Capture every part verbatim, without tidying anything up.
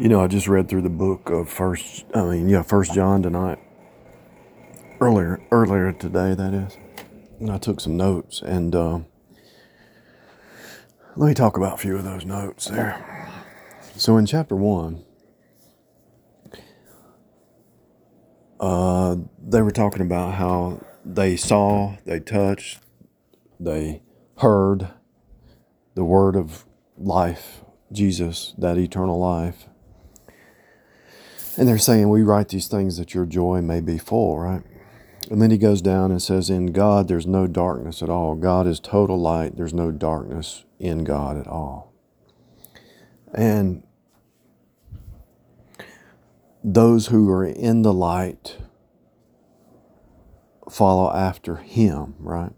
You know, I just read through the book of First. I mean, yeah, First John tonight. Earlier, earlier today, that is. And I took some notes, and uh, let me talk about a few of those notes there. So in chapter one, uh, they were talking about how they saw, they touched, they heard the word of life, Jesus, that eternal life. And they're saying, we write these things that your joy may be full, right? And then he goes down and says, in God, there's no darkness at all. God is total light. There's no darkness in God at all. And those who are in the light follow after him, right?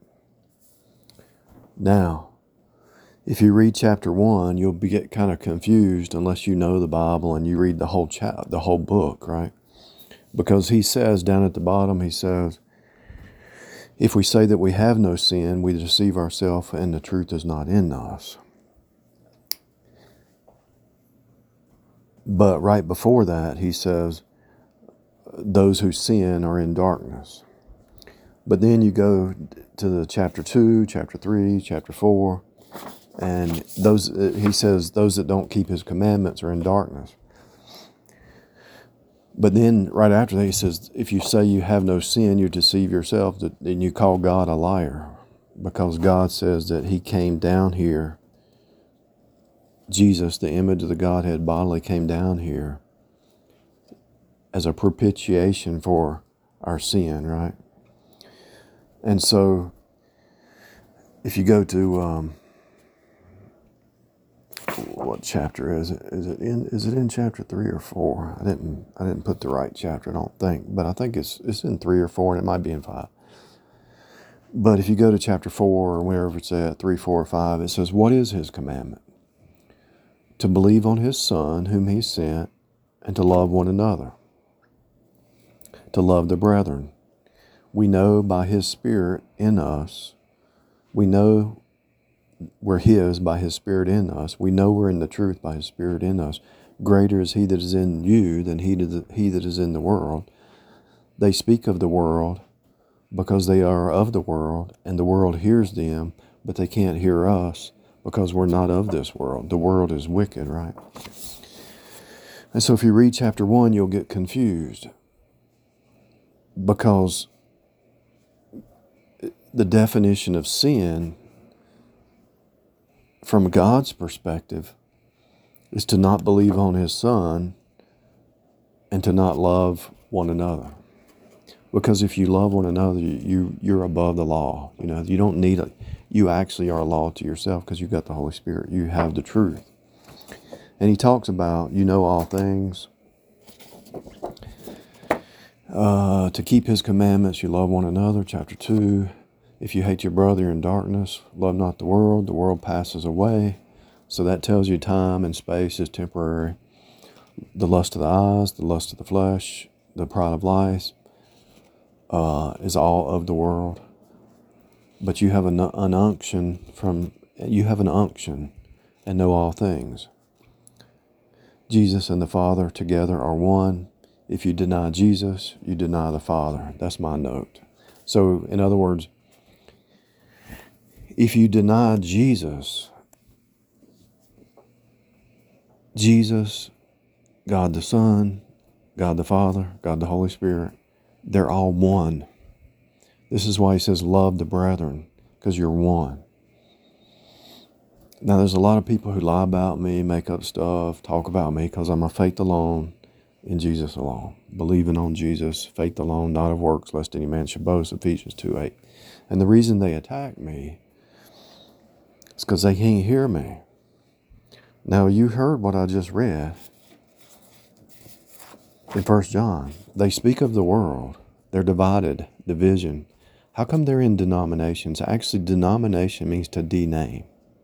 Now, if you read chapter one, you'll be get kind of confused unless you know the Bible and you read the whole chap, the whole book, right? Because he says down at the bottom, he says, if we say that we have no sin, we deceive ourselves and the truth is not in us. But right before that, he says, those who sin are in darkness. But then you go to the chapter two, chapter three, chapter four, and those, he says, those that don't keep his commandments are in darkness. But then right after that, he says, if you say you have no sin, you deceive yourself, and you call God a liar. Because God says that he came down here. Jesus, the image of the Godhead bodily, came down here as a propitiation for our sin, right? And so, if you go to, um, what chapter is it? Is it in? Is it in chapter three or four? I didn't. I didn't put the right chapter. I don't think, but I think it's it's in three or four, and it might be in five. But if you go to chapter four or wherever it's at, three, four, or five, it says, "What is his commandment? To believe on his Son, whom he sent, and to love one another, to love the brethren. We know by his Spirit in us. We know." We're his by his Spirit in us. We know we're in the truth by his Spirit in us. Greater is he that is in you than he that is in the world. They speak of the world because they are of the world, and the world hears them, but they can't hear us because we're not of this world. The world is wicked, right? And so if you read chapter one, you'll get confused because the definition of sin from God's perspective is to not believe on his Son and to not love one another. Because if you love one another, you, you're above the law. You know, you don't need it. You actually are a law to yourself because you've got the Holy Spirit. You have the truth. And he talks about, you know all things. Uh, to keep his commandments, you love one another. Chapter two. If you hate your brother, you're in darkness. Love not the world. The world passes away. So that tells you time and space is temporary. The lust of the eyes, the lust of the flesh, the pride of life uh, is all of the world. But you have an, an unction from, you have an unction and know all things. Jesus and the Father together are one. If you deny Jesus, you deny the Father. That's my note. So in other words, if you deny Jesus, Jesus, God the Son, God the Father, God the Holy Spirit, they're all one. This is why he says, love the brethren, because you're one. Now, there's a lot of people who lie about me, make up stuff, talk about me, because I'm a faith alone, in Jesus alone. Believing on Jesus, faith alone, not of works, lest any man should boast, Ephesians two eight. And the reason they attack me it's because they can't hear me. Now, you heard what I just read in First John. They speak of the world. They're divided, division. How come they're in denominations? Actually, denomination means to dename.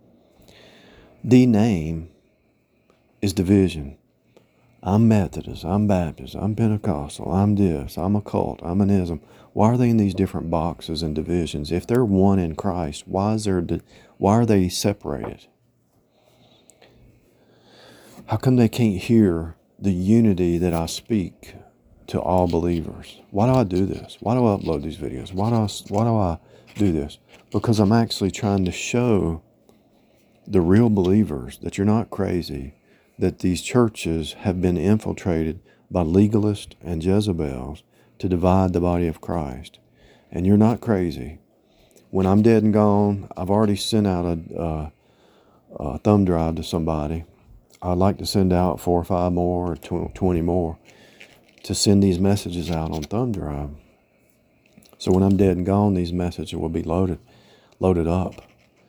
Dename is division. I'm Methodist, I'm Baptist, I'm Pentecostal, I'm this, I'm a cult, I'm an ism. Why are they in these different boxes and divisions? If they're one in Christ, why is there, why are they separated? How come they can't hear the unity that I speak to all believers. Why do I do this? Why do I upload these videos? Why do I, why do I do this? Because I'm actually trying to show the real believers that you're not crazy, that these churches have been infiltrated by legalists and Jezebels to divide the body of Christ. And you're not crazy. When I'm dead and gone, I've already sent out a, a, a thumb drive to somebody. I'd like to send out four or five more or twenty more to send these messages out on thumb drive. So when I'm dead and gone, these messages will be loaded, loaded up.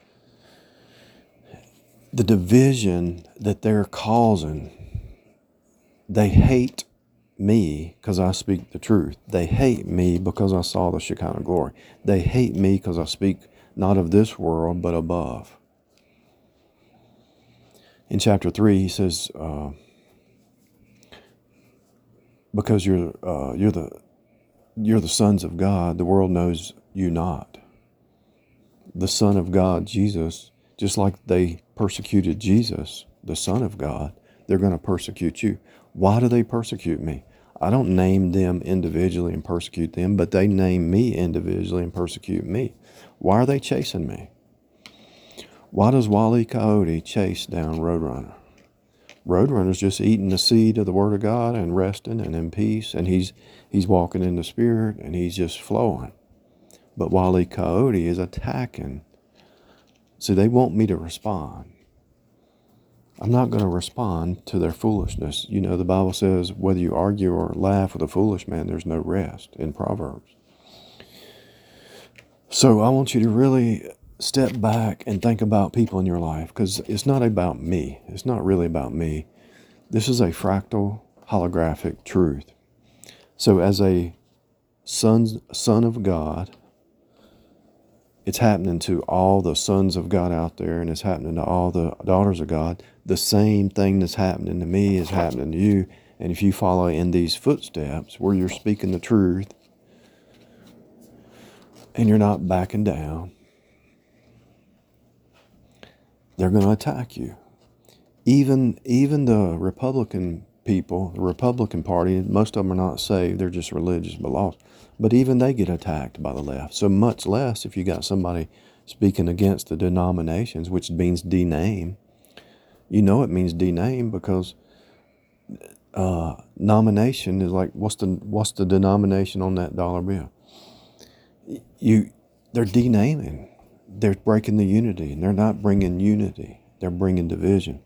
The division that they're causing, they hate me because I speak the truth. They hate me because I saw the Shekinah glory. They hate me because I speak not of this world, but above. In chapter three, he says, uh, because you're uh, you're the you're the sons of God, the world knows you not. The Son of God, Jesus, just like they persecuted Jesus, the Son of God, they're going to persecute you. Why do they persecute me? I don't name them individually and persecute them, but they name me individually and persecute me. Why are they chasing me? Why does Wile E. Coyote chase down Roadrunner? Roadrunner's just eating the seed of the Word of God and resting and in peace, and he's he's walking in the Spirit and he's just flowing. But Wile E. Coyote is attacking. See, they want me to respond. I'm not going to respond to their foolishness. You know, the Bible says, whether you argue or laugh with a foolish man, there's no rest in Proverbs. So I want you to really step back and think about people in your life, because it's not about me. It's not really about me. This is a fractal, holographic truth. So as a son, son of God, it's happening to all the sons of God out there, and it's happening to all the daughters of God. The same thing that's happening to me is happening to you. And if you follow in these footsteps where you're speaking the truth and you're not backing down, they're going to attack you. Even, even the Republican people, the Republican Party, most of them are not saved. They're just religious but lost. But even they get attacked by the left. So much less if you got somebody speaking against the denominations, which means dename. You know it means dename because uh, nomination is like, what's the what's the denomination on that dollar bill? You, they're denaming. They're breaking the unity, and they're not bringing unity. They're bringing division.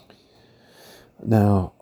Now,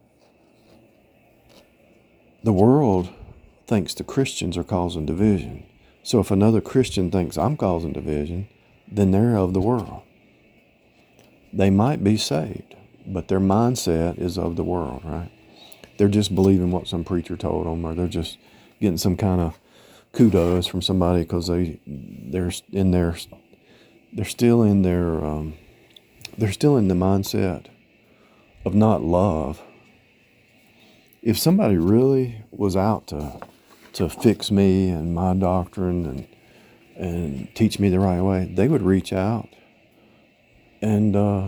the world thinks the Christians are causing division. So if another Christian thinks I'm causing division, then they're of the world. They might be saved, but their mindset is of the world, right? They're just believing what some preacher told them, or they're just getting some kind of kudos from somebody because they they're in their they're still in their um, they're still in the mindset of not love. If somebody really was out to to fix me and my doctrine and and teach me the right way, they would reach out and uh,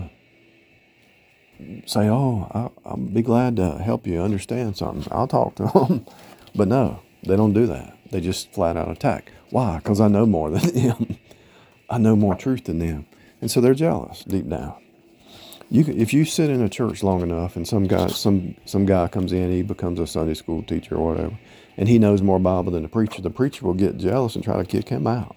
say, "Oh, I, I'll be glad to help you understand something. I'll talk to them." But no, they don't do that. They just flat out attack. Why? Because I know more than them. I know more truth than them, and so they're jealous deep down. You, if you sit in a church long enough, and some guy, some some guy comes in, he becomes a Sunday school teacher or whatever, and he knows more Bible than the preacher. The preacher will get jealous and try to kick him out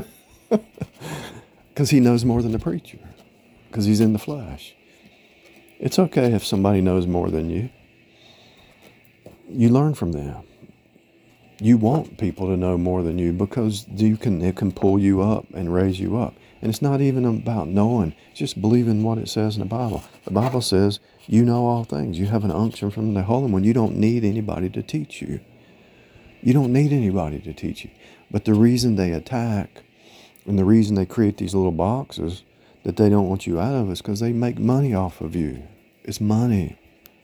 because he knows more than the preacher, because he's in the flesh. It's okay if somebody knows more than you. You learn from them. You want people to know more than you because you can it can pull you up and raise you up. And it's not even about knowing, just believing what it says in the Bible. The Bible says you know all things. You have an unction from the Holy One. You don't need anybody to teach you. You don't need anybody to teach you. But the reason they attack and the reason they create these little boxes that they don't want you out of is because they make money off of you. It's money.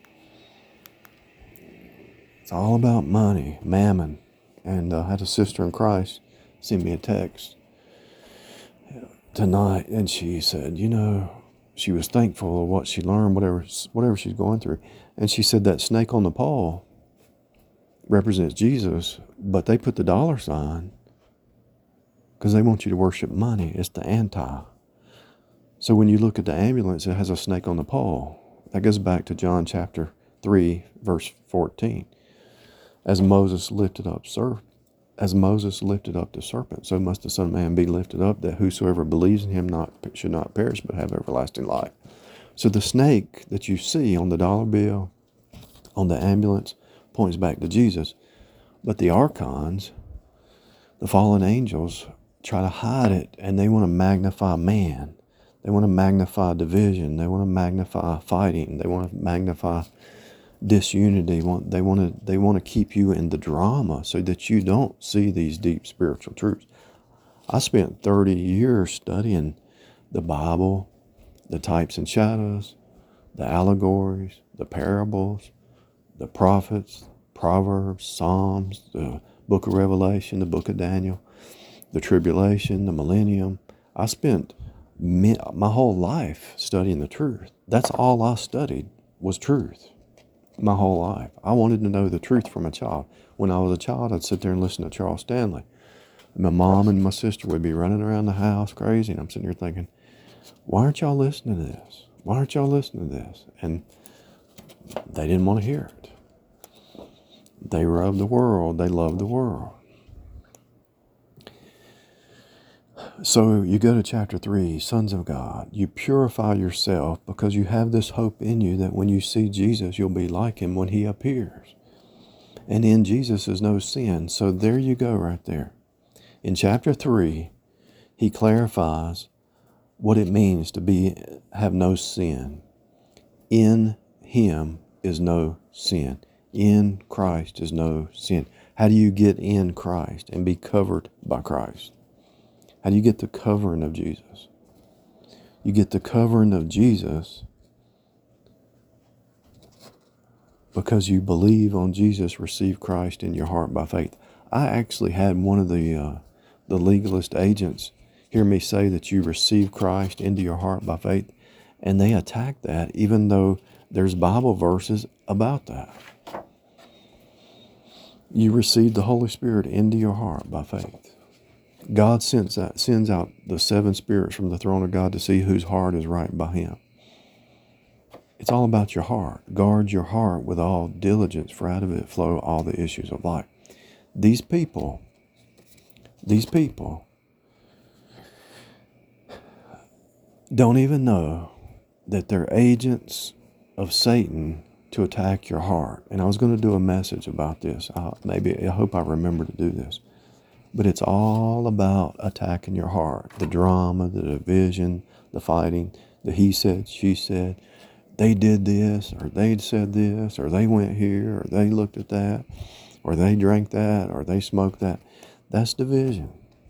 It's all about money, mammon. And uh, I had a sister in Christ send me a text tonight, and she said, you know, she was thankful of what she learned, whatever whatever she's going through. And she said that snake on the pole represents Jesus, but they put the dollar sign because they want you to worship money. It's the anti. So when you look at the ambulance, it has a snake on the pole. That goes back to John chapter three, verse fourteen. As Moses lifted up serpent, as Moses lifted up the serpent, so must the Son of Man be lifted up, that whosoever believes in him not should not perish but have everlasting life. So the snake that you see on the dollar bill, on the ambulance, points back to Jesus. But the archons, the fallen angels, try to hide it, and they want to magnify man. They want to magnify division. They want to magnify fighting. They want to magnify disunity. They want to they want to keep you in the drama so that you don't see these deep spiritual truths. I spent thirty years studying the Bible, the types and shadows, the allegories, the parables, the prophets, Proverbs, Psalms, the book of Revelation, the book of Daniel, the tribulation, the millennium. I spent my whole life studying the truth. That's all I studied was truth. My whole life. I wanted to know the truth from a child. When I was a child, I'd sit there and listen to Charles Stanley. My mom and my sister would be running around the house crazy, and I'm sitting here thinking, why aren't y'all listening to this? Why aren't y'all listening to this? And they didn't want to hear it. They love the world. They love the world. So you go to chapter three, sons of God. You purify yourself because you have this hope in you that when you see Jesus, you'll be like him when he appears. And in Jesus is no sin. So there you go right there. In chapter three, he clarifies what it means to be have no sin. In him is no sin. In Christ is no sin. How do you get in Christ and be covered by Christ? How do you get the covering of Jesus? You get the covering of Jesus because you believe on Jesus, receive Christ in your heart by faith. I actually had one of the uh, the legalist agents hear me say that you receive Christ into your heart by faith, and they attack that even though there's Bible verses about that. You receive the Holy Spirit into your heart by faith. God sends out, sends out the seven spirits from the throne of God to see whose heart is right by him. It's all about your heart. Guard your heart with all diligence, for out of it flow all the issues of life. These people, these people don't even know that they're agents of Satan to attack your heart. And I was going to do a message about this. Uh, maybe, I hope I remember to do this. But it's all about attacking your heart. The drama, the division, the fighting, the he said, she said, they did this, or they said this, or they went here, or they looked at that, or they drank that, or they smoked that. That's division.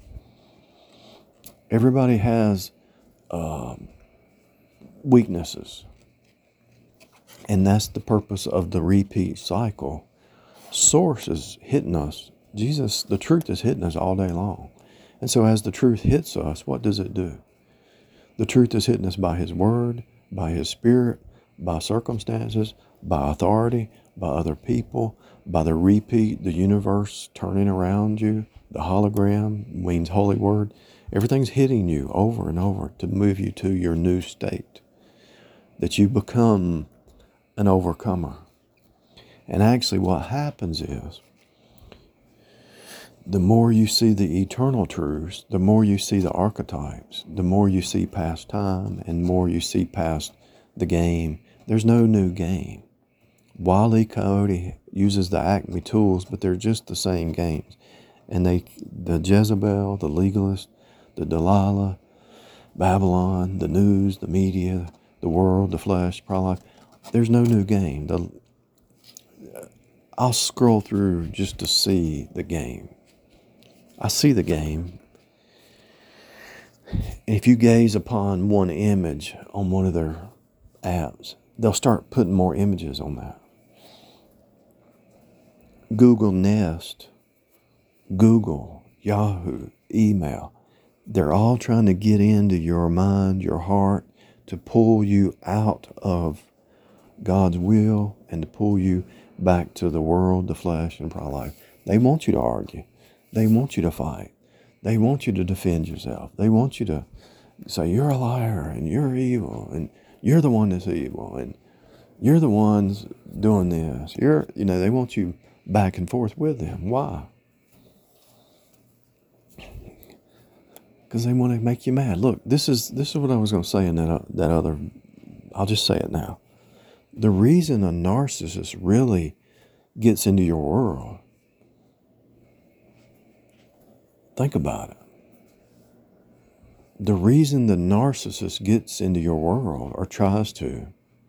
Everybody has um, weaknesses. And that's the purpose of the repeat cycle. Source is hitting us. Jesus, the truth is hitting us all day long. And so as the truth hits us, what does it do? The truth is hitting us by his word, by his spirit, by circumstances, by authority, by other people, by the repeat, the universe turning around you. The hologram means holy word. Everything's hitting you over and over to move you to your new state, that you become an overcomer. And actually what happens is, the more you see the eternal truths, the more you see the archetypes, the more you see past time and more you see past the game. There's no new game. Wile E. Coyote uses the Acme tools, but they're just the same games. And they, the Jezebel, the legalist, the Delilah, Babylon, the news, the media, the world, the flesh, pro-life, there's no new game. The, I'll scroll through just to see the game. I see the game. If you gaze upon one image on one of their apps, they'll start putting more images on that. Google Nest, Google, Yahoo, email, they're all trying to get into your mind, your heart, to to pull you out of God's will and to pull you back to the world, the flesh, and pride life. They want you to argue. They want you to fight. They want you to defend yourself. They want you to say, you're a liar and you're evil and you're the one that's evil and you're the ones doing this. You're, you know, they want you back and forth with them. Why? Because they want to make you mad. Look, this is this is what I was going to say in that uh, that other. I'll just say it now. The reason a narcissist really gets into your world, think about it. The reason the narcissist gets into your world or tries to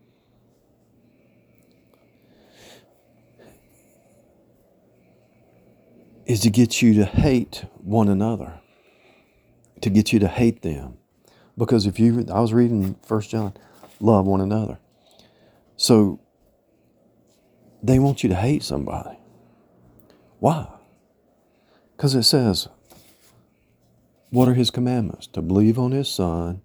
is to get you to hate one another, to get you to hate them. Because if you, I was reading First John, love one another. So they want you to hate somebody. Why? Because it says, what are his commandments? To believe on his Son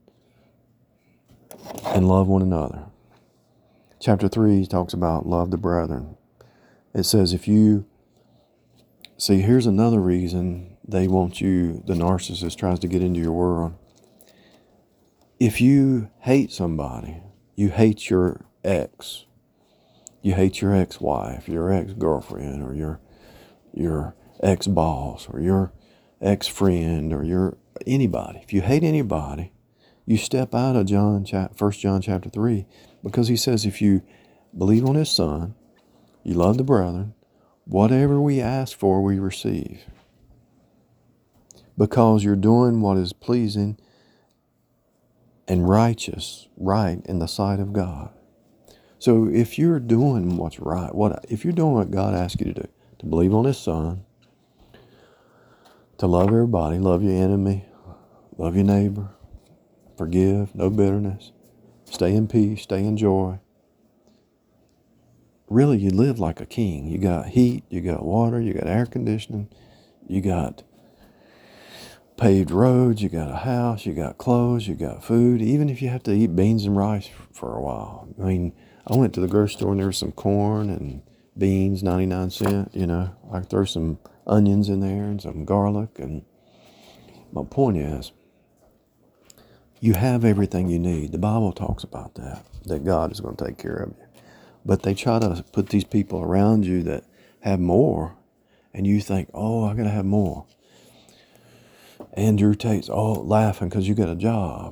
and love one another. Chapter three talks about love the brethren. It says if you, see, here's another reason they want you, the narcissist tries to get into your world. If you hate somebody, you hate your ex, you hate your ex-wife, your ex-girlfriend, or your your ex-boss, or your ex-friend, or your anybody. If you hate anybody, you step out of John, First John chapter three, because he says if you believe on his Son, you love the brethren, whatever we ask for, we receive. Because you're doing what is pleasing and righteous, right in the sight of God. So if you're doing what's right, what if you're doing what God asks you to do, to believe on his Son, to love everybody, love your enemy, love your neighbor, forgive, no bitterness, stay in peace, stay in joy. Really, you live like a king. You got heat, you got water, you got air conditioning, you got paved roads, you got a house, you got clothes, you got food, even if you have to eat beans and rice for a while. I mean, I went to the grocery store and there was some corn and beans, ninety-nine cents, you know. I throw some onions in there and some garlic. And my point is, you have everything you need. The Bible talks about that, that God is going to take care of you. But they try to put these people around you that have more, and you think, oh, I got to have more. Andrew Tate's oh laughing because you got a job.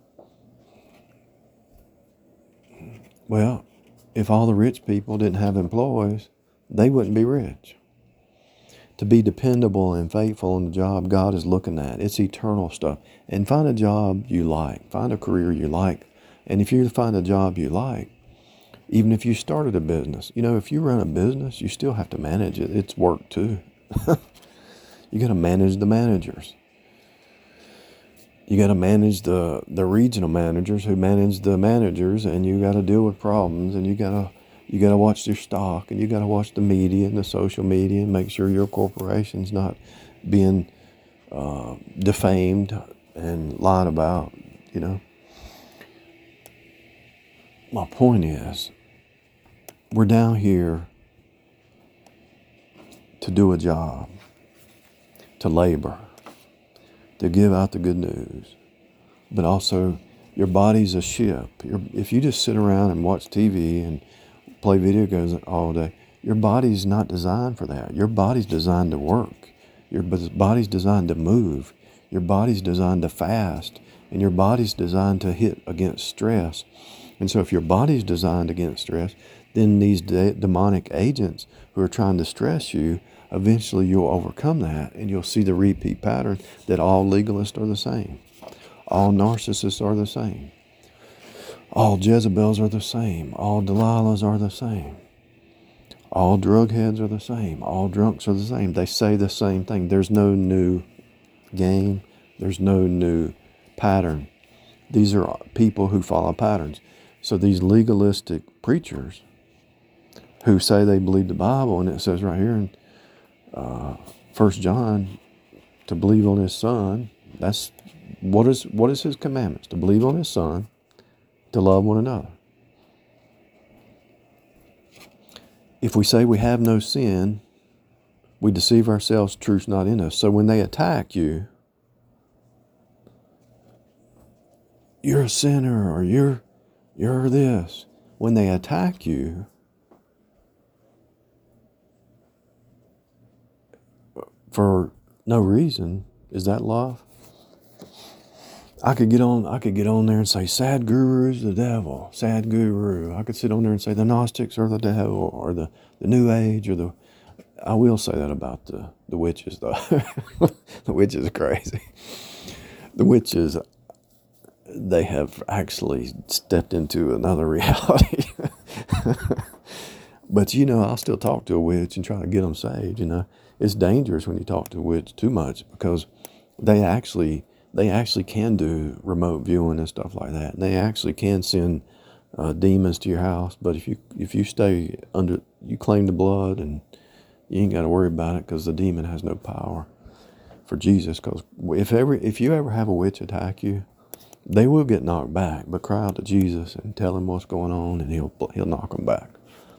Well, if all the rich people didn't have employees, they wouldn't be rich. To be dependable and faithful in the job God is looking at, it's eternal stuff. And find a job you like. Find a career you like. And if you find a job you like, even if you started a business, you know, if you run a business, you still have to manage it. It's work too. You got to manage the managers. You got to manage the, the regional managers who manage the managers, and you got to deal with problems, and you got to you got to watch your stock, and you got to watch the media and the social media, and make sure your corporation's not being uh, defamed and lied about. You know. My point is, we're down here to do a job, to labor, to give out the good news. But also, your body's a ship. You're, if you just sit around and watch T V and play video games all day, your body's not designed for that. Your body's designed to work. Your body's designed to move. Your body's designed to fast. And your body's designed to hit against stress. And so if your body's designed against stress, then these de- demonic agents who are trying to stress you, eventually you'll overcome that, and you'll see the repeat pattern that all legalists are the same. All narcissists are the same. All Jezebels are the same. All Delilahs are the same. All drug heads are the same. All drunks are the same. They say the same thing. There's no new game. There's no new pattern. These are people who follow patterns. So these legalistic preachers who say they believe the Bible, and it says right here in uh, First John, to believe on his Son, that's what is what is his commandments? To believe on his Son, to love one another. If we say we have no sin, we deceive ourselves, truth's not in us. So when they attack you, you're a sinner, or you're you're this. When they attack you, for no reason, is that love? I could get on I could get on there and say Sadhguru's the devil, Sadhguru. I could sit on there and say the Gnostics are the devil, or the, the New Age, or the I will say that about the, the witches though. The witches are crazy. The witches, they have actually stepped into another reality. But, you know, I'll still talk to a witch and try to get them saved, you know. It's dangerous when you talk to a witch too much, because they actually they actually can do remote viewing and stuff like that. And they actually can send uh, demons to your house. But if you if you stay under, you claim the blood, and you ain't got to worry about it, because the demon has no power for Jesus. Because if ever if you ever have a witch attack you, they will get knocked back. But cry out to Jesus and tell him what's going on, and he'll he'll knock them back.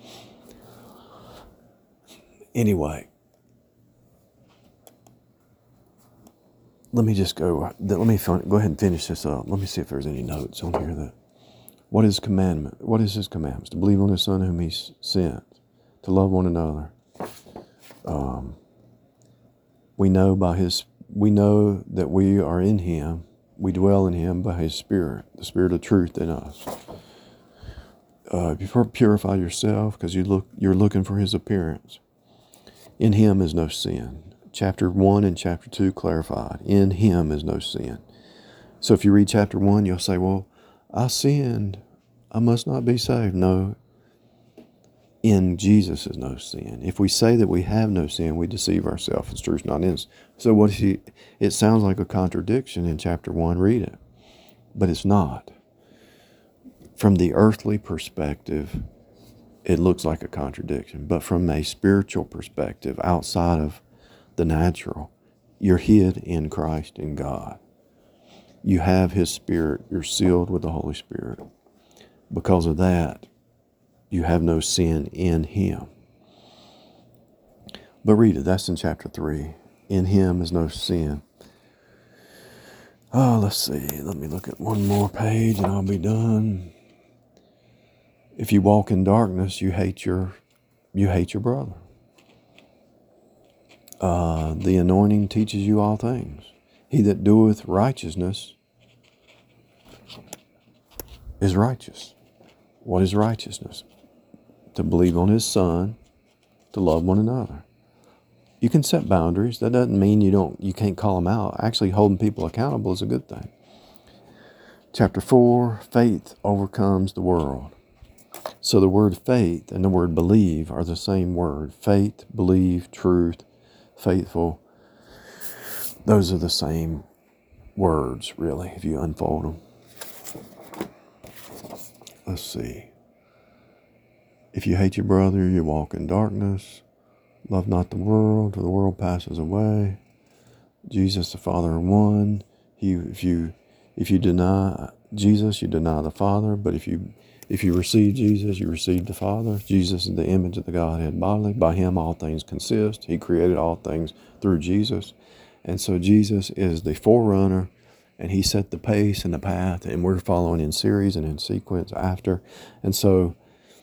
Anyway, let me just go. Let me fin- go ahead and finish this up. Let me see if there's any notes on here. That what is commandment? What is his commandments? To believe on his Son whom he sent, to love one another. Um, we know by his. We know that we are in him. We dwell in him by his Spirit, the Spirit of truth in us. Uh, purify yourself, because you look. You're looking for his appearance. In him is no sin. Chapter one and chapter two clarified. In him is no sin. So if you read chapter one, you'll say, well, I sinned. I must not be saved. No. In Jesus is no sin. If we say that we have no sin, we deceive ourselves. It's truth not in us. So what he, it sounds like a contradiction in chapter one. Read it. But it's not. From the earthly perspective, it looks like a contradiction. But from a spiritual perspective, outside of the natural, you're hid in Christ, in God. You have his Spirit. You're sealed with the Holy Spirit. Because of that, you have no sin in him. But read it. That's in chapter three. In him is no sin. Oh, let's see. Let me look at one more page and I'll be done. If you walk in darkness, you hate your, you hate your brother. Uh, the anointing teaches you all things. He that doeth righteousness is righteous. What is righteousness? To believe on his Son, to love one another. You can set boundaries. That doesn't mean you don't, you can't call them out. Actually, holding people accountable is a good thing. Chapter four, faith overcomes the world. So the word faith and the word believe are the same word. Faith, believe, truth, faithful. Those are the same words, really, if you unfold them. Let's see. If you hate your brother, you walk in darkness. Love not the world, for the world passes away. Jesus, the Father are one. He, if you, if you deny Jesus, you deny the Father. But if you, if you receive Jesus, you receive the Father. Jesus is the image of the Godhead bodily. By him all things consist. He created all things through Jesus. And so Jesus is the forerunner, and he set the pace and the path, and we're following in series and in sequence after. And so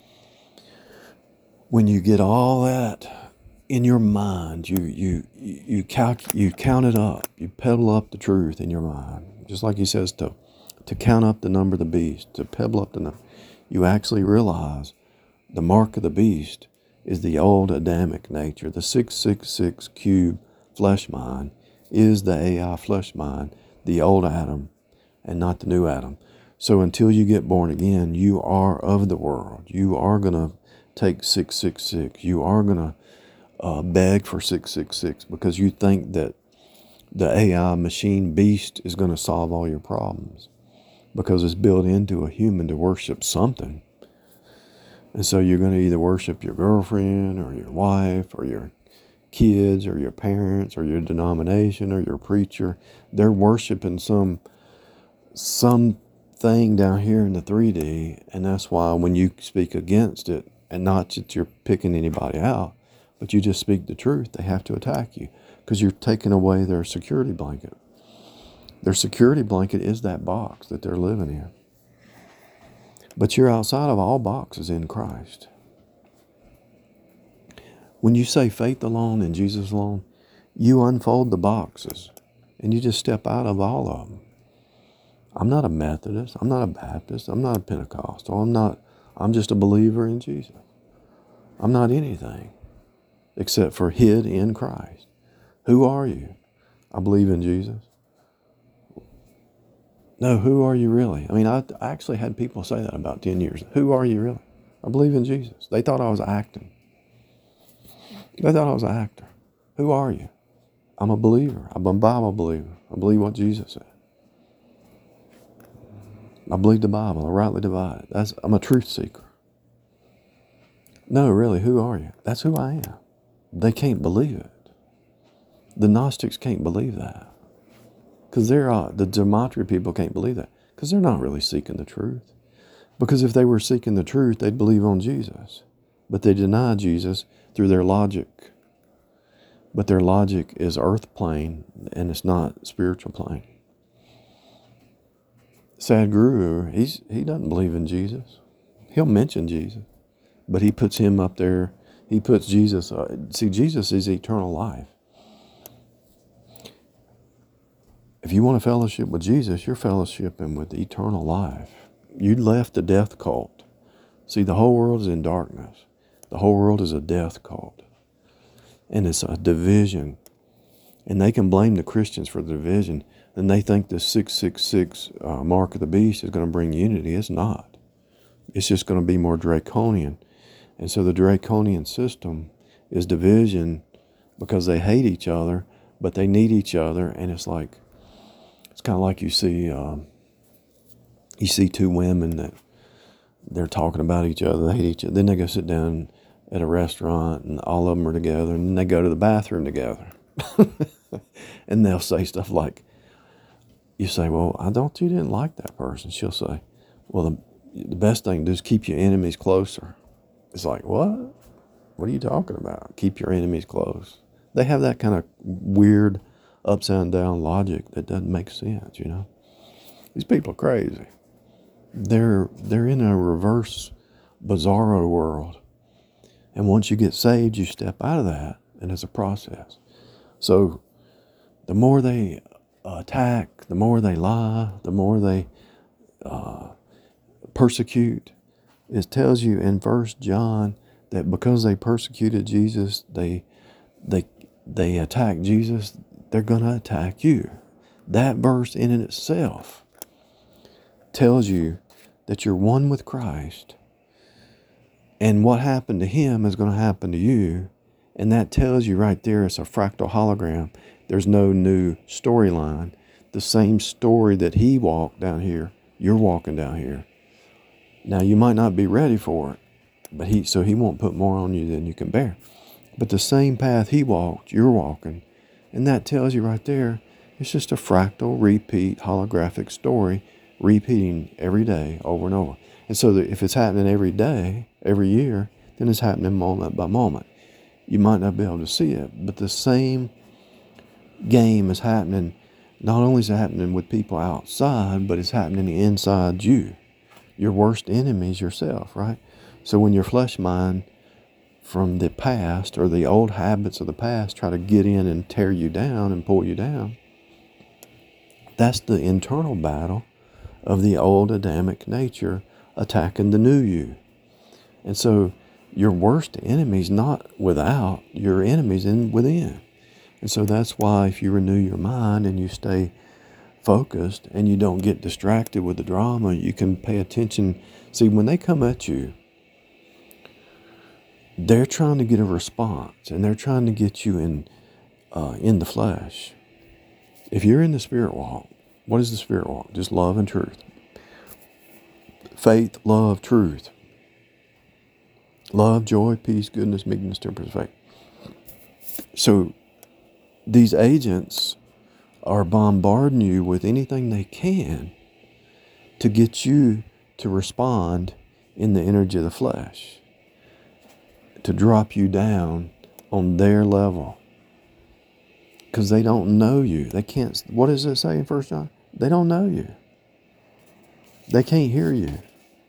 when you get all that in your mind, you you you calc you count it up, you pebble up the truth in your mind, just like he says to to count up the number of the beast, to pebble up the number. You actually realize the mark of the beast is the old Adamic nature. The six six six cube flesh mind is the A I flesh mind, the old Adam, and not the new Adam. So until you get born again, you are of the world. You are gonna take six six six. You are going to uh, beg for six six six because you think that the A I machine beast is going to solve all your problems, because it's built into a human to worship something. And so you're going to either worship your girlfriend or your wife or your kids or your parents or your denomination or your preacher. They're worshiping some some thing down here in the three D, and that's why when you speak against it, and not that you're picking anybody out, but you just speak the truth, they have to attack you because you're taking away their security blanket. Their security blanket is that box that they're living in. But you're outside of all boxes in Christ. When you say faith alone and Jesus alone, you unfold the boxes and you just step out of all of them. I'm not a Methodist. I'm not a Baptist. I'm not a Pentecostal. I'm not, I'm just a believer in Jesus. I'm not anything except for hid in Christ. Who are you? I believe in Jesus. No, who are you really? I mean, I actually had people say that about ten years. Who are you really? I believe in Jesus. They thought I was acting. They thought I was an actor. Who are you? I'm a believer. I'm a Bible believer. I believe what Jesus said. I believe the Bible. I rightly divide it. That's, I'm a truth seeker. No, really, who are you? That's who I am. They can't believe it. The Gnostics can't believe that. Because they're, uh, the Gematria people can't believe that. Because they're not really seeking the truth. Because if they were seeking the truth, they'd believe on Jesus. But they deny Jesus through their logic. But their logic is earth plane, and it's not spiritual plane. Sadhguru, he's, he doesn't believe in Jesus. He'll mention Jesus. But he puts him up there. He puts Jesus. Uh, see, Jesus is eternal life. If you want to fellowship with Jesus, you're fellowshipping with eternal life. You left the death cult. See, the whole world is in darkness. The whole world is a death cult. And it's a division. And they can blame the Christians for the division. And they think the six six six uh, mark of the beast is going to bring unity. It's not. It's just going to be more draconian. And so the draconian system is division because they hate each other, but they need each other. And it's like, it's kind of like you see, um, you see two women that they're talking about each other, they hate each other. Then they go sit down at a restaurant and all of them are together, and then they go to the bathroom together. And they'll say stuff like, you say, well, I don't, you didn't like that person. She'll say, well, the, the best thing to do is keep your enemies closer. It's like, what? What are you talking about? Keep your enemies close. They have that kind of weird upside down logic that doesn't make sense, you know. These people are crazy. They're they're in a reverse bizarro world. And once you get saved, you step out of that, and it's a process. So the more they attack, the more they lie, the more they uh, persecute. It tells you in First John that because they persecuted Jesus, they they they attacked Jesus, they're going to attack you. That verse in and itself tells you that you're one with Christ, and what happened to him is going to happen to you. And that tells you right there, it's a fractal hologram. There's no new storyline. The same story that he walked down here, you're walking down here. Now, you might not be ready for it, but he so he won't put more on you than you can bear. But the same path he walked, you're walking. And that tells you right there, it's just a fractal, repeat, holographic story, repeating every day over and over. And so that if it's happening every day, every year, then it's happening moment by moment. You might not be able to see it, but the same game is happening. Not only is it happening with people outside, but it's happening inside you. Your worst enemy is yourself, right? So when your flesh mind from the past or the old habits of the past try to get in and tear you down and pull you down, that's the internal battle of the old Adamic nature attacking the new you. And so your worst enemy's not without, your enemy's in within. And so that's why if you renew your mind and you stay focused and you don't get distracted with the drama, you can pay attention. See, when they come at you, they're trying to get a response, and they're trying to get you in uh, in the flesh. If you're in the spirit walk, what is the spirit walk? Just love and truth. Faith, love, truth. Love, joy, peace, goodness, meekness, temperance, faith. So these agents are bombarding you with anything they can to get you to respond in the energy of the flesh, to drop you down on their level. Because they don't know you. They can't, what does it say in First John? They don't know you. They can't hear you.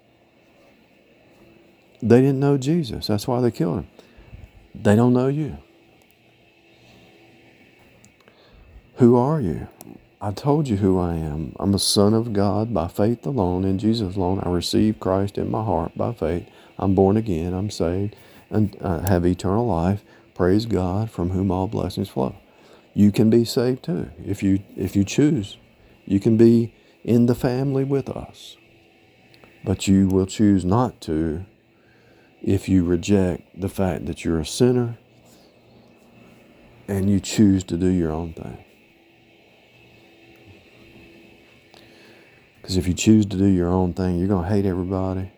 They didn't know Jesus. That's why they killed him. They don't know you. Who are you? I told you who I am. I'm a son of God by faith alone, in Jesus alone. I received Christ in my heart by faith. I'm born again. I'm saved and uh, have eternal life. Praise God, from whom all blessings flow. You can be saved too if you if you choose. You can be in the family with us. But you will choose not to if you reject the fact that you're a sinner and you choose to do your own thing. Because if you choose to do your own thing, you're going to hate everybody.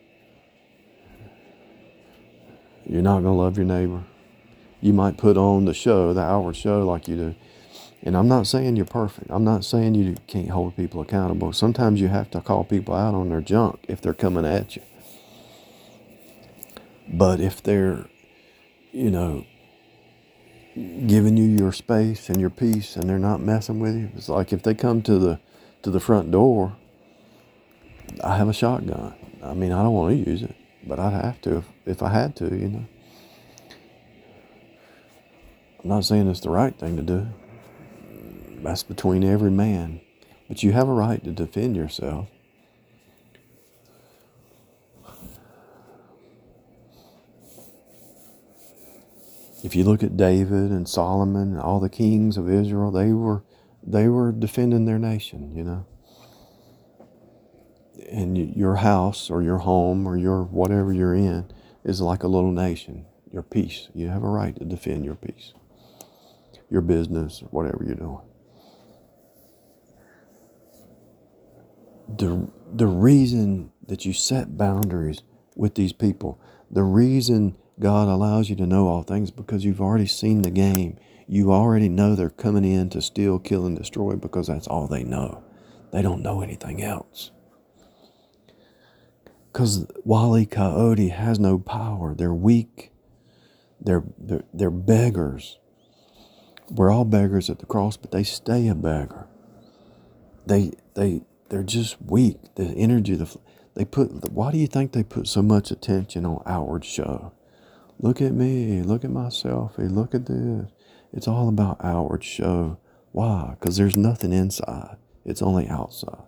You're not going to love your neighbor. You might put on the show, the outward show like you do. And I'm not saying you're perfect. I'm not saying you can't hold people accountable. Sometimes you have to call people out on their junk if they're coming at you. But if they're, you know, giving you your space and your peace and they're not messing with you, it's like if they come to the to the front door, I have a shotgun. I mean, I don't want to use it, but I'd have to if, if I had to, you know. I'm not saying it's the right thing to do. That's between every man. But you have a right to defend yourself. If you look at David and Solomon and all the kings of Israel, they were they were defending their nation, you know. And your house or your home or your whatever you're in is like a little nation. Your peace. You have a right to defend your peace. Your business, whatever you're doing. The, the reason that you set boundaries with these people, the reason God allows you to know all things, because you've already seen the game. You already know they're coming in to steal, kill, and destroy, because that's all they know. They don't know anything else. Because Wile E. Coyote has no power. They're weak. They're, they're, they're beggars. We're all beggars at the cross, but they stay a beggar. They, they, they're just weak. The energy, the, they put, why do you think they put so much attention on outward show? Look at me. Look at my selfie. Look at this. It's all about outward show. Why? Because there's nothing inside. It's only outside.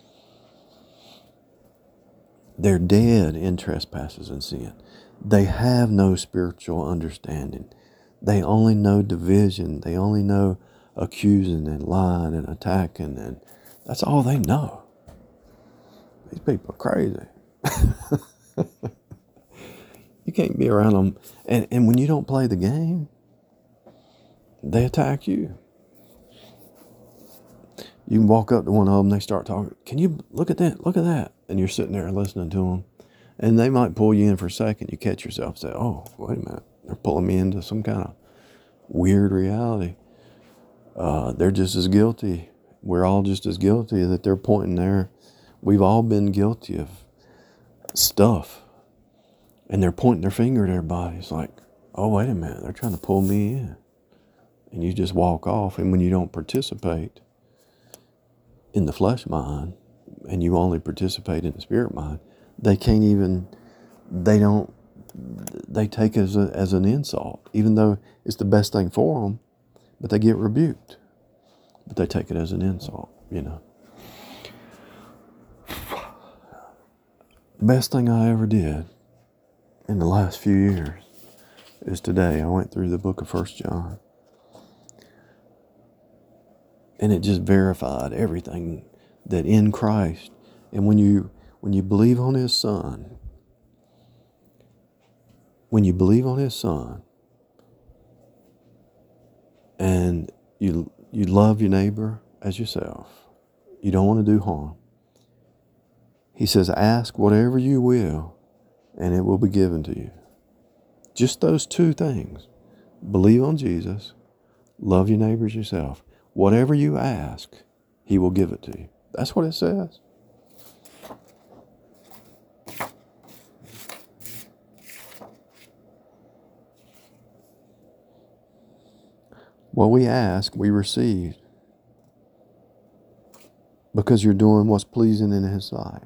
They're dead in trespasses and sin. They have no spiritual understanding. They only know division. They only know accusing and lying and attacking, and that's all they know. These people are crazy. You can't be around them. And, and when you don't play the game, they attack you. You can walk up to one of them, they start talking. Can you look at that? Look at that. And you're sitting there listening to them. And they might pull you in for a second. You catch yourself say, oh, wait a minute. They're pulling me into some kind of weird reality. Uh, they're just as guilty. We're all just as guilty that they're pointing there. We've all been guilty of stuff. And they're pointing their finger at everybody. It's like, oh, wait a minute. They're trying to pull me in. And you just walk off. And when you don't participate in the flesh mind, and you only participate in the spirit mind, they can't even, they don't, they take it as, a, as an insult, even though it's the best thing for them, but they get rebuked. But they take it as an insult, you know. Best thing I ever did in the last few years is today. I went through the book of First John. And it just verified everything that in Christ, and when you when you believe on His Son, when you believe on His Son, and you you love your neighbor as yourself, you don't want to do harm. He says, ask whatever you will, and it will be given to you. Just those two things. Believe on Jesus, love your neighbor as yourself. Whatever you ask, He will give it to you. That's what it says. What we ask, we receive. Because you're doing what's pleasing in His sight.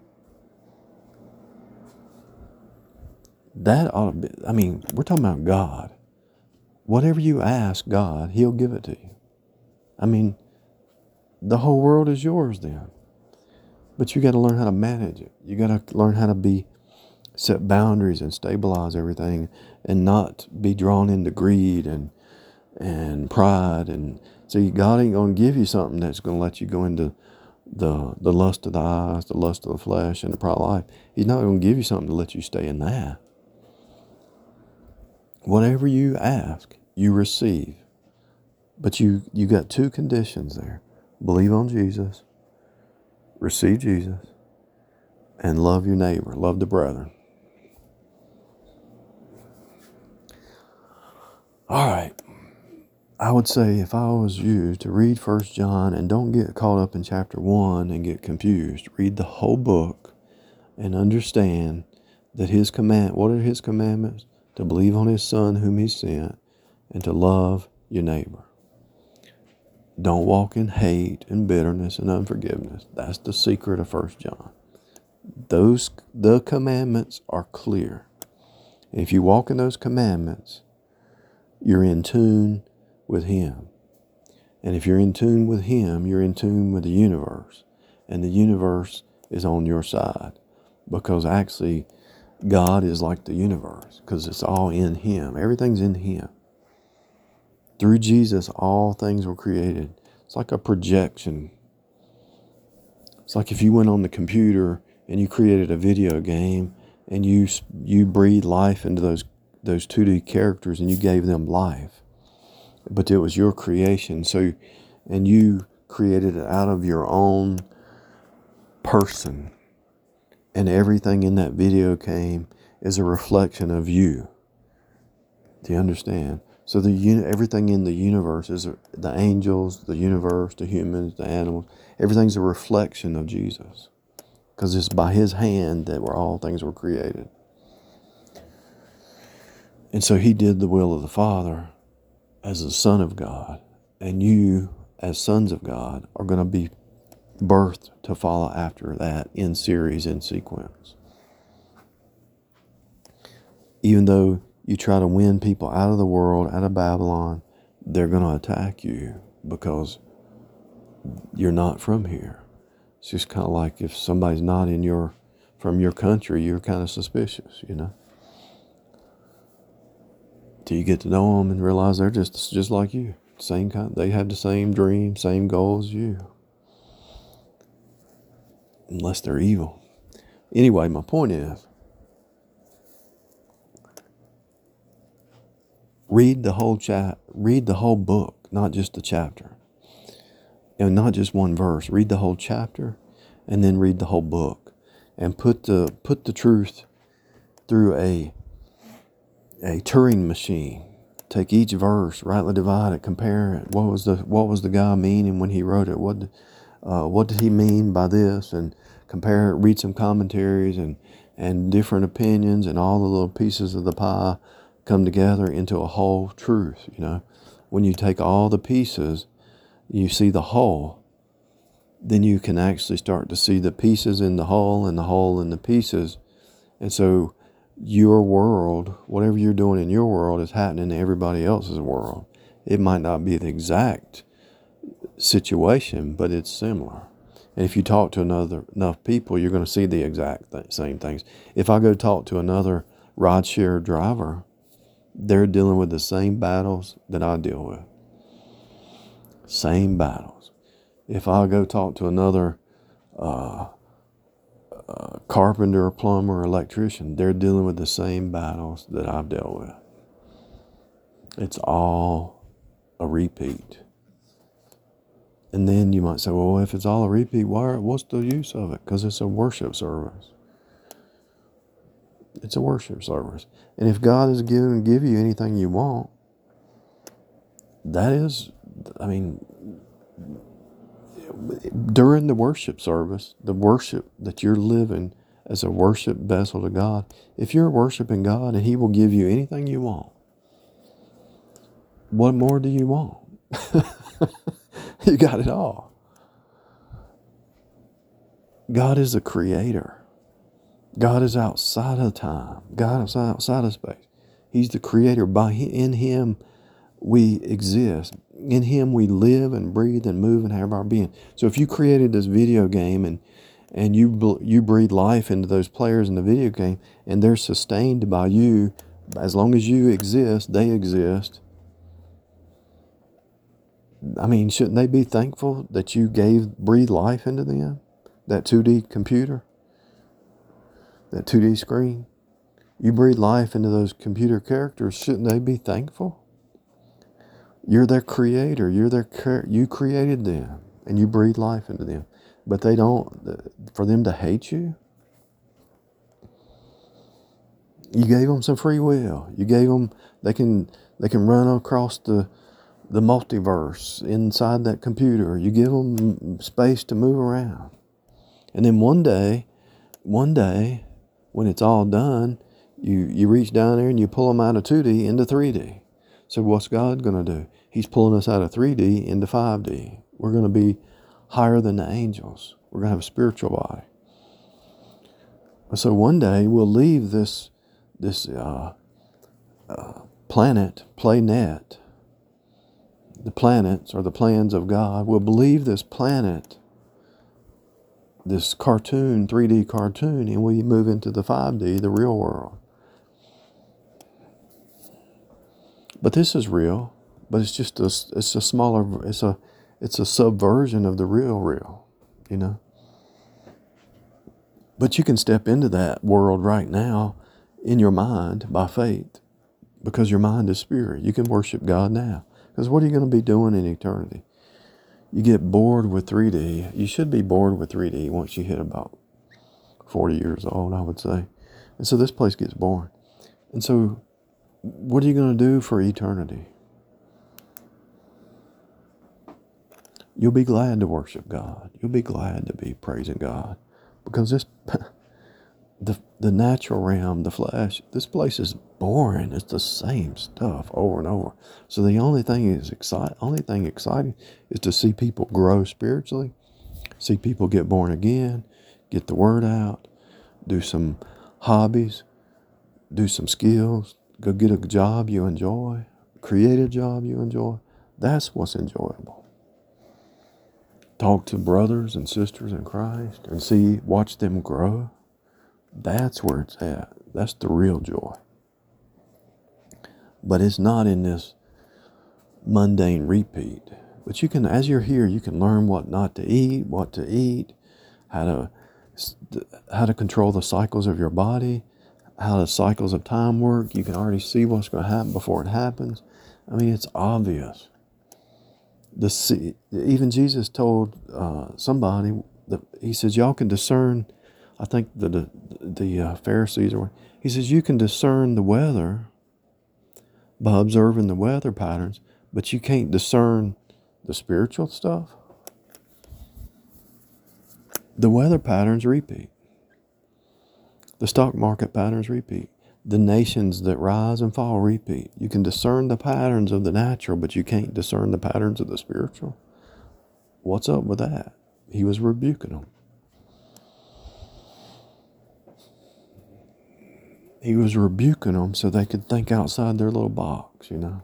That ought to be, I mean, we're talking about God. Whatever you ask God, He'll give it to you. I mean, the whole world is yours then. But you got to learn how to manage it. You got to learn how to be, set boundaries and stabilize everything and not be drawn into greed and and pride. And see, God ain't going to give you something that's going to let you go into the the lust of the eyes, the lust of the flesh, and the pride of life. He's not going to give you something to let you stay in that. Whatever you ask, you receive. But you, you got two conditions there. Believe on Jesus, receive Jesus, and love your neighbor, love the brethren. All right. I would say if I was you to read First John and don't get caught up in chapter one and get confused. Read the whole book and understand that His command, what are His commandments? To believe on His Son whom He sent and to love your neighbor. Don't walk in hate and bitterness and unforgiveness. That's the secret of First John. Those, the commandments are clear. If you walk in those commandments, you're in tune with Him. And if you're in tune with Him, you're in tune with the universe. And the universe is on your side. Because actually, God is like the universe. Because it's all in Him. Everything's in Him. Through Jesus, all things were created. It's like a projection. It's like if you went on the computer and you created a video game and you you breathed life into those those two D characters and you gave them life. But it was your creation. So, and you created it out of your own person. And everything in that video game is a reflection of you. Do you understand? So the everything in the universe is the angels, the universe, the humans, the animals. Everything's a reflection of Jesus. Because it's by His hand that where all things were created. And so He did the will of the Father as the Son of God. And you, as sons of God, are going to be birthed to follow after that in series, in sequence. Even though you try to win people out of the world, out of Babylon, they're going to attack you because you're not from here. It's just kind of like if somebody's not in your, from your country, you're kind of suspicious, you know. Till you get to know them and realize they're just just like you. Same kind. They have the same dream, same goals as you. Unless they're evil. Anyway, my point is, read the whole chat. Read the whole book, not just the chapter. And not just one verse. Read the whole chapter, and then read the whole book, and put the put the truth through a a Turing machine. Take each verse, rightly divide it, compare it. What was the what was the guy meaning when he wrote it? What uh, what did he mean by this? And compare it. Read some commentaries and and different opinions, and all the little pieces of the pie come together into a whole truth. You know, when you take all the pieces, you see the whole. Then you can actually start to see the pieces in the whole, and the whole in the pieces, and so your world, whatever you're doing in your world, is happening in everybody else's world. It might not be the exact situation, but it's similar. And if you talk to another enough people, you're going to see the exact th- same things. If I go talk to another rideshare driver, they're dealing with the same battles that I deal with. Same battles. If I go talk to another uh, uh, carpenter, plumber, electrician, they're dealing with the same battles that I've dealt with. It's all a repeat. And then you might say, well, if it's all a repeat, why, what's the use of it? Because it's a worship service. It's a worship service. And if God is going to give you anything you want, that is, I mean, during the worship service, the worship that you're living as a worship vessel to God, if you're worshiping God and He will give you anything you want, what more do you want? You got it all. God is the creator. God is outside of time. God is outside of space. He's the creator. By in Him we exist. In Him we live and breathe and move and have our being. So if you created this video game and and you you breathe life into those players in the video game, and they're sustained by you, as long as you exist, they exist. I mean, shouldn't they be thankful that you gave breathe life into them? That two D computer, that two D screen, you breathe life into those computer characters. Shouldn't they be thankful? You're their creator. You're their you created them, and you breathe life into them. But they don't. For them to hate you, you gave them some free will. You gave them. They can. They can run across the the multiverse inside that computer. You give them space to move around, and then one day, one day, when it's all done, you you reach down there and you pull them out of two D into three D. So what's God going to do? He's pulling us out of three D into five D. We're going to be higher than the angels. We're going to have a spiritual body. So one day we'll leave this this uh, uh, planet, planet. The planets are the plans of God. We'll believe this planet, this cartoon, three D cartoon, and we move into the five D, the real world. But this is real, but it's just a, it's a smaller, it's a, it's a subversion of the real real, you know. But you can step into that world right now in your mind by faith, because your mind is spirit. You can worship God now. Because what are you going to be doing in eternity? You get bored with three D. You should be bored with three D once you hit about forty years old, I would say. And so this place gets boring. And so what are you going to do for eternity? You'll be glad to worship God. You'll be glad to be praising God. Because this, the the natural realm, the flesh, this place is boring. It's the same stuff over and over. So the only thing is excite, only thing exciting is to see people grow spiritually, see people get born again, get the word out, do some hobbies, do some skills, go get a job you enjoy, create a job you enjoy. That's what's enjoyable. Talk to brothers and sisters in Christ and see, watch them grow. That's where it's at. That's the real joy. But it's not in this mundane repeat. But you can, as you're here, you can learn what not to eat, what to eat, how to how to control the cycles of your body, how the cycles of time work. You can already see what's going to happen before it happens. I mean, it's obvious. The even Jesus told uh, somebody that he says, y'all can discern. I think the the, the uh, Pharisees or he says you can discern the weather by observing the weather patterns, but you can't discern the spiritual stuff. The weather patterns repeat. The stock market patterns repeat. The nations that rise and fall repeat. You can discern the patterns of the natural, but you can't discern the patterns of the spiritual. What's up with that? He was rebuking them. He was rebuking them so they could think outside their little box, you know.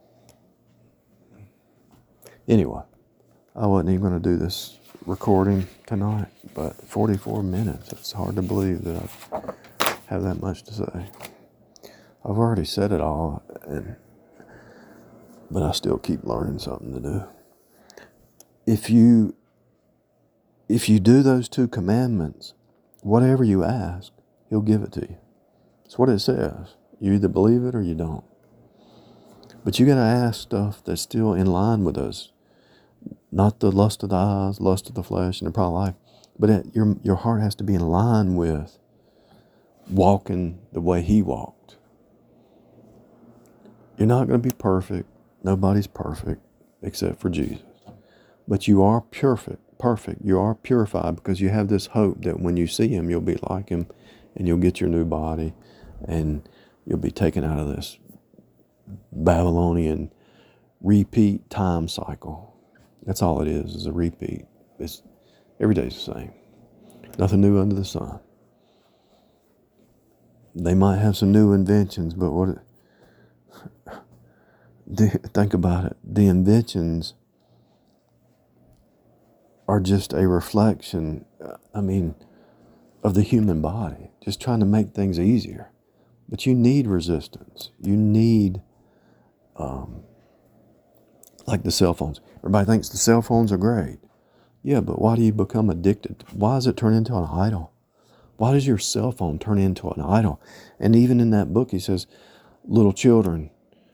Anyway, I wasn't even going to do this recording tonight, but forty-four minutes. It's hard to believe that I have that much to say. I've already said it all, and but I still keep learning something to do. If you if you do those two commandments, whatever you ask, He'll give it to you. That's what it says. You either believe it or you don't. But you got to ask stuff that's still in line with us. Not the lust of the eyes, lust of the flesh, and the pride of life. But it, your, your heart has to be in line with walking the way He walked. You're not going to be perfect. Nobody's perfect except for Jesus. But you are perfect, perfect. You are purified because you have this hope that when you see Him, you'll be like Him and you'll get your new body and you'll be taken out of this Babylonian repeat time cycle. That's all it is, is a repeat. It's every day's the same. Nothing new under the sun. They might have some new inventions, but what it, think about it. The inventions are just a reflection, I mean, of the human body, just trying to make things easier. But you need resistance. You need, um, like the cell phones. Everybody thinks the cell phones are great. Yeah, but why do you become addicted? Why does it turn into an idol? Why does your cell phone turn into an idol? And even in that book, he says, little children,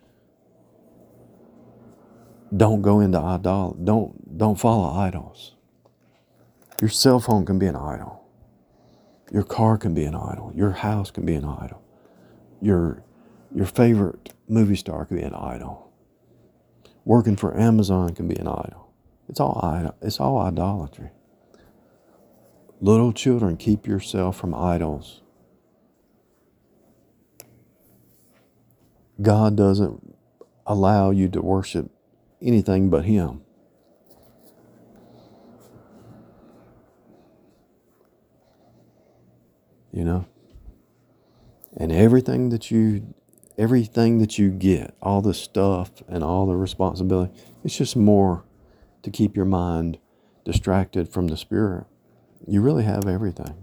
don't go into idol. Don't don't follow idols. Your cell phone can be an idol. Your car can be an idol. Your house can be an idol. Your your favorite movie star can be an idol. Working for Amazon can be an idol. It's all idol. It's all idolatry. Little children, keep yourself from idols. God doesn't allow you to worship anything but Him. You know? And everything that you everything that you get, all the stuff and all the responsibility, it's just more to keep your mind distracted from the Spirit. You really have everything.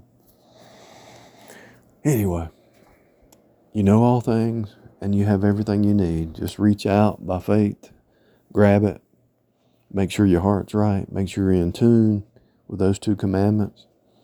Anyway, you know all things and you have everything you need. Just reach out by faith, grab it, make sure your heart's right, make sure you're in tune with those two commandments.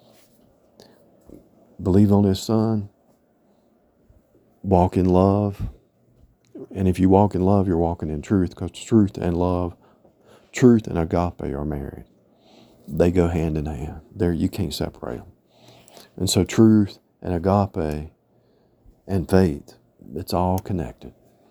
Believe on His Son, walk in love. And if you walk in love, you're walking in truth, because truth and love, truth and agape are married. They go hand in hand. There, you can't separate them. And so truth and agape and faith, it's all connected.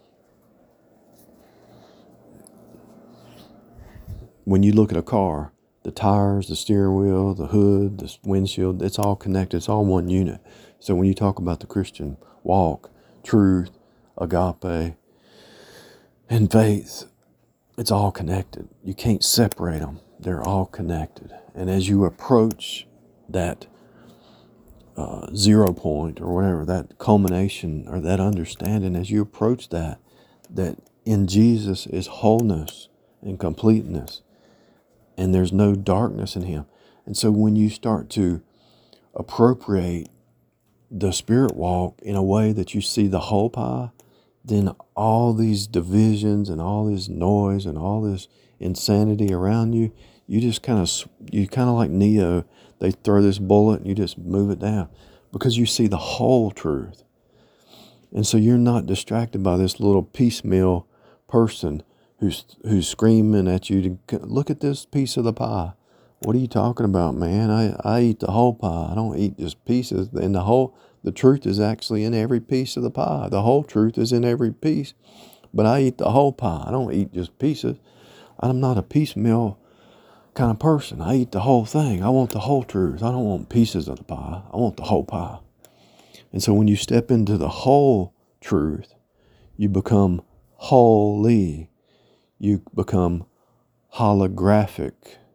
When you look at a car, the tires, the steering wheel, the hood, the windshield, it's all connected. It's all one unit. So when you talk about the Christian walk, truth, agape, and faith, it's all connected. You can't separate them. They're all connected. And as you approach that uh, zero point or whatever, that culmination or that understanding, as you approach that, that in Jesus is wholeness and completeness, and there's no darkness in Him. And so when you start to appropriate the Spirit walk in a way that you see the whole pie, then all these divisions and all this noise and all this insanity around you, you just kind of, you kind of like Neo, they throw this bullet and you just move it down because you see the whole truth. And so you're not distracted by this little piecemeal person who's who's screaming at you to look at this piece of the pie. What are you talking about, man? I, I eat the whole pie. I don't eat just pieces. And the whole, the truth is actually in every piece of the pie. The whole truth is in every piece. But I eat the whole pie. I don't eat just pieces. I'm not a piecemeal kind of person. I eat the whole thing. I want the whole truth. I don't want pieces of the pie. I want the whole pie. And so when you step into the whole truth, you become holy. You become holographic.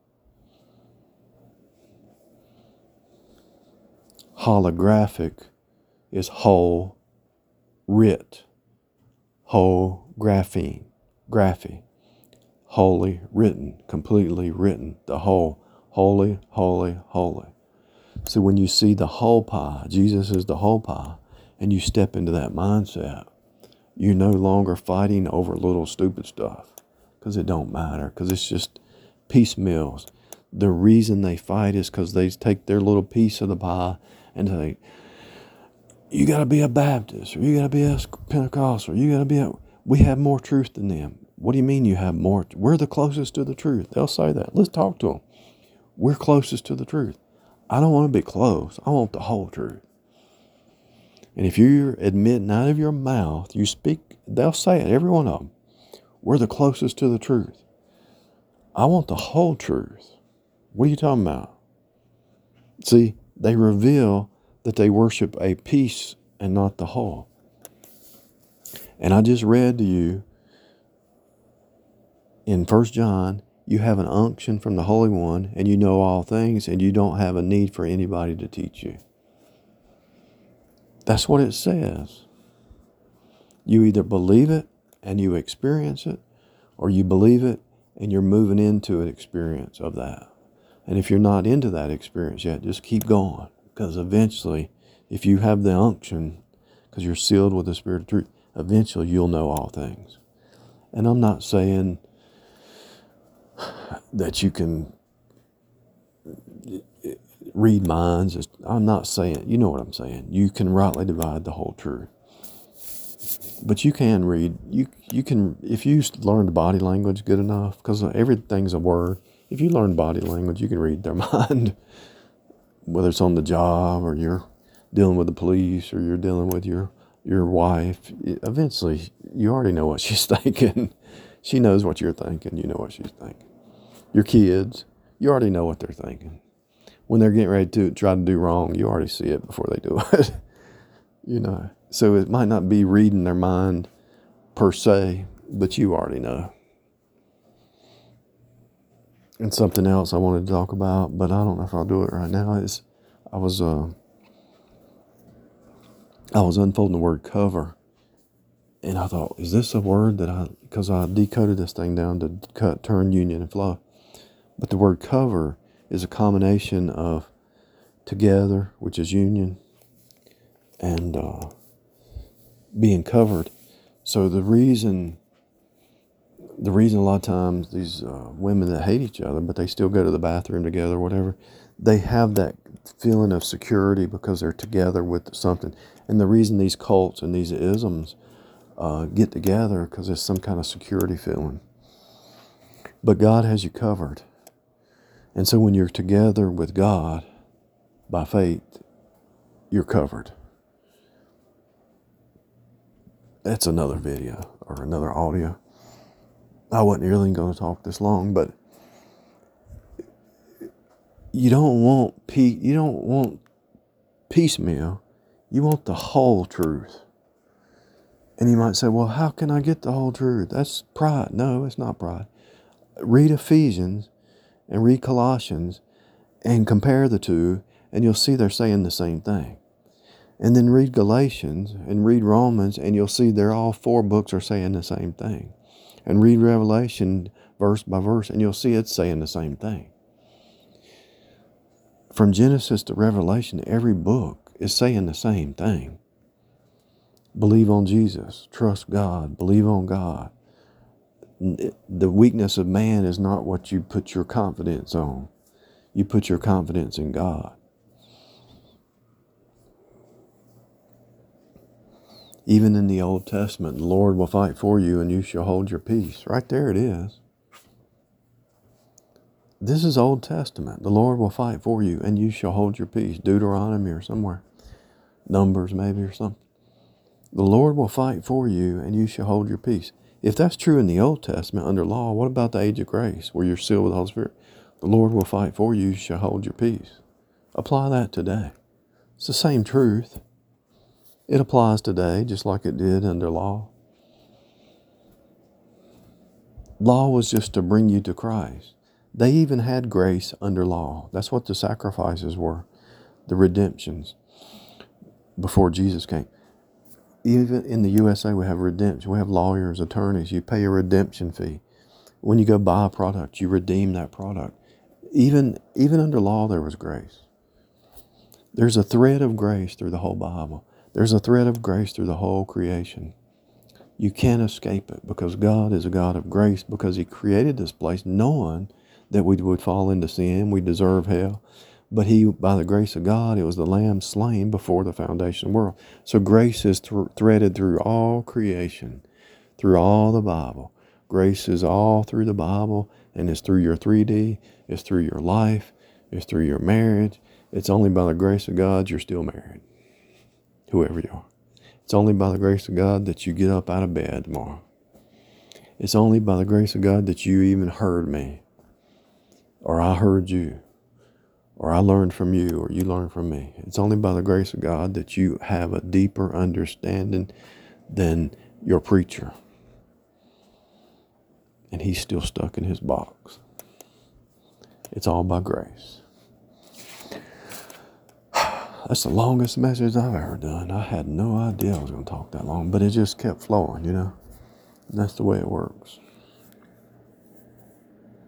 Holographic is whole writ. Whole graphene. Graphy. Holy written. Completely written. The whole. Holy, holy, holy. So when you see the whole pie, Jesus is the whole pie, and you step into that mindset, you're no longer fighting over little stupid stuff because it don't matter, because it's just piecemeals. The reason they fight is because they take their little piece of the pie and say, you got to be a Baptist, or you got to be a Pentecostal, or you got to be a, we have more truth than them. What do you mean you have more? We're the closest to the truth. They'll say that. Let's talk to them. We're closest to the truth. I don't want to be close. I want the whole truth. And if you're admitting out of your mouth, you speak, they'll say it, every one of them. We're the closest to the truth. I want the whole truth. What are you talking about? See, they reveal that they worship a piece and not the whole. And I just read to you In First John, you have an unction from the Holy One, and you know all things, and you don't have a need for anybody to teach you. That's what it says. You either believe it and you experience it, or you believe it and you're moving into an experience of that. And if you're not into that experience yet, just keep going, because eventually, if you have the unction, because you're sealed with the Spirit of truth, eventually you'll know all things. And I'm not saying that you can read minds. I'm not saying, you know what I'm saying. You can rightly divide the whole truth. But you can read, you you can, if you learned body language good enough, because everything's a word. If you learn body language, you can read their mind, whether it's on the job or you're dealing with the police or you're dealing with your, your wife. Eventually, you already know what she's thinking. She knows what you're thinking. You know what she's thinking. Your kids, you already know what they're thinking. When they're getting ready to try to do wrong, you already see it before they do it. You know. So it might not be reading their mind per se, but you already know. And something else I wanted to talk about, but I don't know if I'll do it right now, is I was uh, I was unfolding the word cover, and I thought, is this a word that I, because I decoded this thing down to cut, turn, union, and flow. But the word cover is a combination of together, which is union, and uh, being covered. So the reason, the reason a lot of times these uh, women that hate each other, but they still go to the bathroom together, whatever, they have that feeling of security because they're together with something. And the reason these cults and these isms uh, get together, because there's some kind of security feeling. But God has you covered. And so when you're together with God by faith, you're covered. That's another video or another audio. I wasn't really going to talk this long, but you don't want pe- you don't want piecemeal. You want the whole truth. And you might say, well, how can I get the whole truth? That's pride. No, it's not pride. Read Ephesians and read Colossians and compare the two, and you'll see they're saying the same thing. And then read Galatians and read Romans, and you'll see they're all four books are saying the same thing. And read Revelation verse by verse, and you'll see it's saying the same thing. From Genesis to Revelation, every book is saying the same thing. Believe on Jesus. Trust God. Believe on God. The weakness of man is not what you put your confidence on. You put your confidence in God. Even in the Old Testament, the Lord will fight for you and you shall hold your peace. Right there it is. This is Old Testament. The Lord will fight for you and you shall hold your peace. Deuteronomy or somewhere. Numbers maybe or something. The Lord will fight for you and you shall hold your peace. If that's true in the Old Testament under law, what about the age of grace where you're sealed with the Holy Spirit? The Lord will fight for you, you shall hold your peace. Apply that today. It's the same truth. It applies today just like it did under law. Law was just to bring you to Christ. They even had grace under law. That's what the sacrifices were, the redemptions before Jesus came. Even in the U S A, we have redemption. We have lawyers, attorneys. You pay a redemption fee. When you go buy a product, you redeem that product. Even, even under law, there was grace. There's a thread of grace through the whole Bible. There's a thread of grace through the whole creation. You can't escape it because God is a God of grace, because He created this place knowing that we would fall into sin, we deserve hell. But He, by the grace of God, it was the Lamb slain before the foundation of the world. So grace is th- threaded through all creation, through all the Bible. Grace is all through the Bible, and it's through your three D, it's through your life, it's through your marriage. It's only by the grace of God you're still married, whoever you are. It's only by the grace of God that you get up out of bed tomorrow. It's only by the grace of God that you even heard me, or I heard you, or I learned from you, or you learned from me. It's only by the grace of God that you have a deeper understanding than your preacher. and he's still stuck in his box. It's all by grace. That's the longest message I've ever done. I had no idea I was going to talk that long, but it just kept flowing, you know. And that's the way it works.